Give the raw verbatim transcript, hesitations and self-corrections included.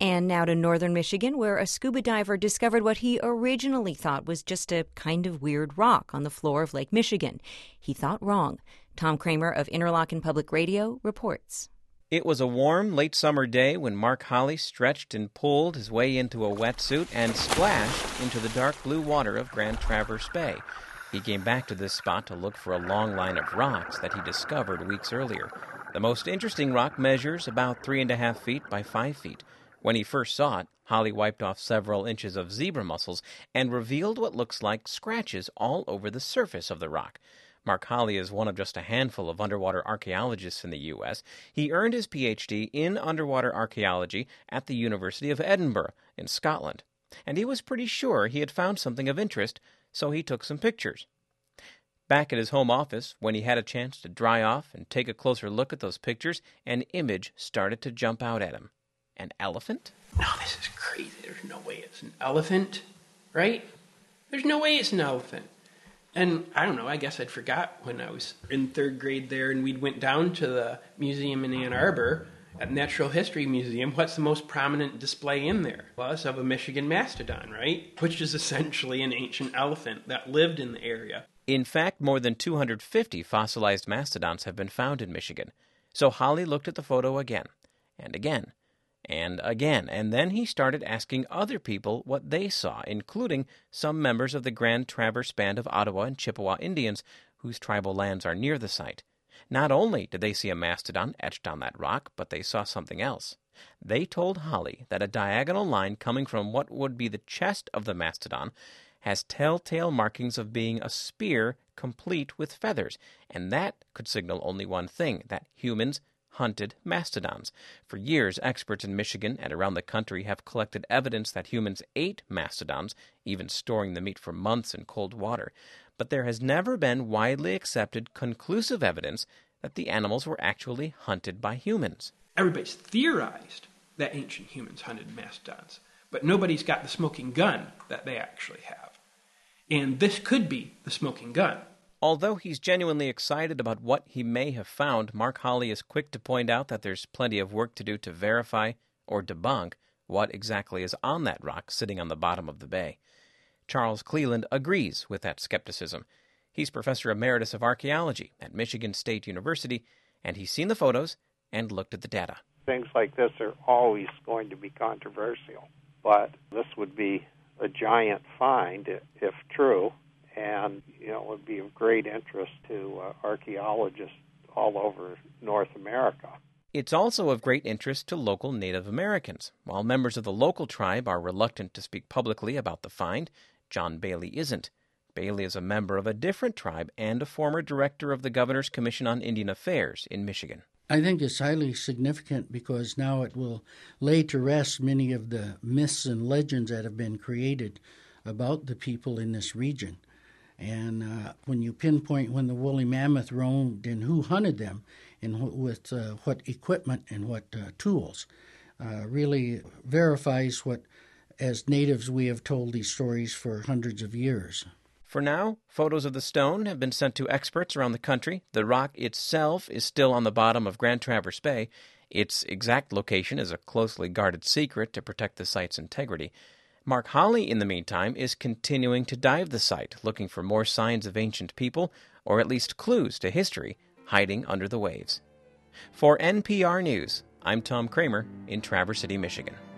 And now to northern Michigan, where a scuba diver discovered what he originally thought was just a kind of weird rock on the floor of Lake Michigan. He thought wrong. Tom Kramer of Interlochen Public Radio reports. It was a warm, late summer day when Mark Holly stretched and pulled his way into a wetsuit and splashed into the dark blue water of Grand Traverse Bay. He came back to this spot to look for a long line of rocks that he discovered weeks earlier. The most interesting rock measures about three and a half feet by five feet. When he first saw it, Holly wiped off several inches of zebra mussels and revealed what looks like scratches all over the surface of the rock. Mark Holly is one of just a handful of underwater archaeologists in the U S He earned his P H D in underwater archaeology at the University of Edinburgh in Scotland. And he was pretty sure he had found something of interest, so he took some pictures. Back at his home office, when he had a chance to dry off and take a closer look at those pictures, an image started to jump out at him. An elephant? No, this is crazy. There's no way it's an elephant, right? There's no way it's an elephant. And I don't know, I guess I'd forgot when I was in third grade there and we went down to the museum in Ann Arbor, at the Natural History Museum. What's the most prominent display in there? Well, it's of a Michigan mastodon, right? Which is essentially an ancient elephant that lived in the area. In fact, more than two hundred fifty fossilized mastodons have been found in Michigan. So Holly looked at the photo again, and again, and again, and then he started asking other people what they saw, including some members of the Grand Traverse Band of Ottawa and Chippewa Indians, whose tribal lands are near the site. Not only did they see a mastodon etched on that rock, but they saw something else. They told Holly that a diagonal line coming from what would be the chest of the mastodon has telltale markings of being a spear complete with feathers, and that could signal only one thing, that humans hunted mastodons. For years, experts in Michigan and around the country have collected evidence that humans ate mastodons, even storing the meat for months in cold water. But there has never been widely accepted conclusive evidence that the animals were actually hunted by humans. Everybody's theorized that ancient humans hunted mastodons, but nobody's got the smoking gun that they actually have. And this could be the smoking gun. Although he's genuinely excited about what he may have found, Mark Holly is quick to point out that there's plenty of work to do to verify or debunk what exactly is on that rock sitting on the bottom of the bay. Charles Cleland agrees with that skepticism. He's professor emeritus of archaeology at Michigan State University, and he's seen the photos and looked at the data. Things like this are always going to be controversial, but this would be a giant find if true. And, you know, it would be of great interest to uh, archaeologists all over North America. It's also of great interest to local Native Americans. While members of the local tribe are reluctant to speak publicly about the find, John Bailey isn't. Bailey is a member of a different tribe and a former director of the Governor's Commission on Indian Affairs in Michigan. I think it's highly significant because now it will lay to rest many of the myths and legends that have been created about the people in this region. And uh, when you pinpoint when the woolly mammoth roamed and who hunted them and wh- with uh, what equipment and what uh, tools, uh, really verifies what, as natives, we have told these stories for hundreds of years. For now, photos of the stone have been sent to experts around the country. The rock itself is still on the bottom of Grand Traverse Bay. Its exact location is a closely guarded secret to protect the site's integrity. Mark Holly, in the meantime, is continuing to dive the site, looking for more signs of ancient people, or at least clues to history, hiding under the waves. For N P R News, I'm Tom Kramer in Traverse City, Michigan.